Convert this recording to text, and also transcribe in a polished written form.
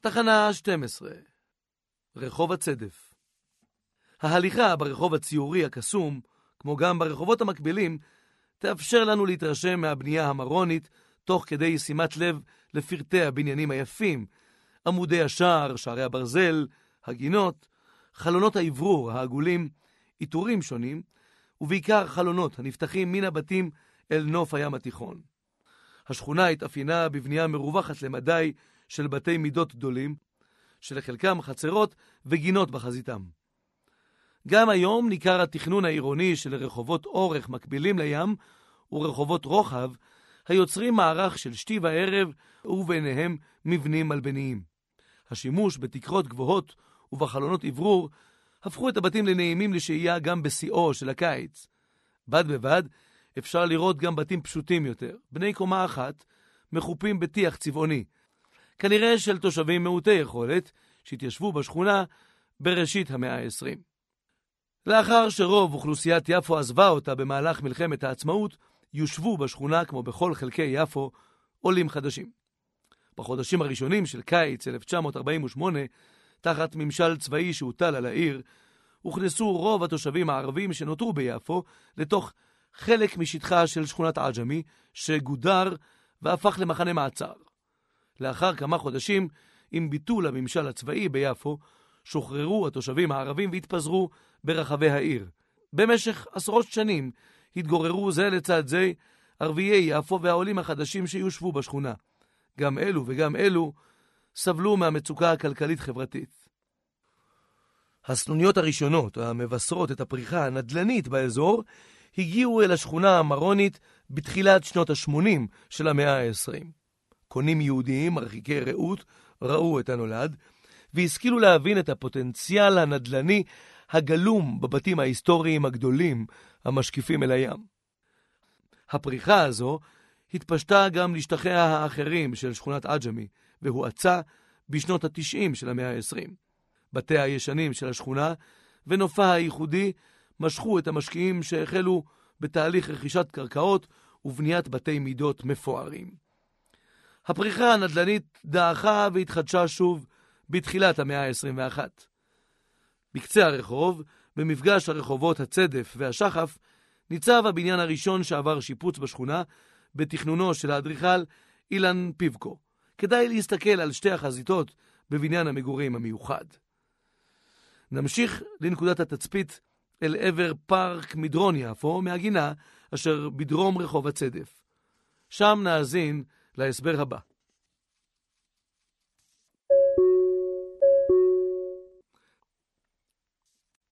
תחנה 12. רחוב הצדף. ההליכה ברחוב הציורי הקסום, כמו גם ברחובות המקבילים, תאפשר לנו להתרשם מהבנייה המרונית, תוך כדי שימת לב לפרטי הבניינים היפים, עמודי השער, שערי הברזל, הגינות, חלונות העברור העגולים, עיטורים שונים, ובעיקר חלונות הנפתחים מן הבתים אל נוף הים התיכון. השכונה התאפיינה בבנייה מרווחת למדי של בתי מידות גדולים, שלחלקם חצרות וגינות בחזיתם. גם היום ניכר התכנון העירוני של רחובות אורך מקבילים לים ורחובות רוחב, היוצרים מערך של שתי וערב וביניהם מבנים מלבניים. השימוש בתקרות גבוהות ובחלונות עברור הפכו את הבתים לנעימים לשהייה גם בשיאו של הקיץ. בד בבד אפשר לראות גם בתים פשוטים יותר, בני קומה אחת, מחופים בטיח צבעוני, כנראה של תושבים מעוטי יכולת שהתיישבו בשכונה בראשית המאה ה-20. לאחר שרוב אוכלוסיית יפו עזבה אותה במהלך מלחמת העצמאות, יושבו בשכונה כמו בכל חלקי יפו עולים חדשים. בחודשים הראשונים של קיץ 1948, תחת ממשל צבאי שהוטל על העיר, הוכנסו רוב התושבים הערבים שנותרו ביפו לתוך חלק משטחה של שכונת עג'מי, שגודר והפך למחנה מעצר. לאחר כמה חודשים, עם ביטול הממשל הצבאי ביפו, שוחררו התושבים הערבים והתפזרו ברחבי העיר. במשך עשרות שנים התגוררו זה לצד זה ערביי יפו והעולים החדשים שיושבו בשכונה. גם אלו וגם אלו סבלו מהמצוקה הכלכלית-חברתית. הסנוניות הראשונות המבשרות את הפריחה הנדלנית באזור הגיעו אל השכונה המרונית בתחילת שנות ה-80 של המאה ה-20. קונים יהודיים מרחיקי ראות ראו את הנולד והשכילו להבין את הפוטנציאל הנדלני הגלום בבתים ההיסטוריים הגדולים המשקיפים אל הים. הפריחה הזו התפשטה גם לשטחיה האחרים של שכונת עג'מי והואצה בשנות ה-90 של המאה ה-20. בתי הישנים של השכונה ונופה הייחודי משכו את המשקיעים שהחלו בתהליך רכישת קרקעות ובניית בתי מידות מפוארים. הפריחה הנדלנית דעכה והתחדשה שוב בתחילת המאה ה-21. בקצה הרחוב, במפגש הרחובות הצדף והשחף, ניצב הבניין הראשון שעבר שיפוץ בשכונה בתכנונו של האדריכל אילן פיבקו. כדאי להסתכל על שתי החזיתות בבניין המגורים המיוחד. נמשיך לנקודת התצפית אל עבר פארק מדרון יפו מהגינה אשר בדרום רחוב הצדף. שם נאזין להסבר הבא.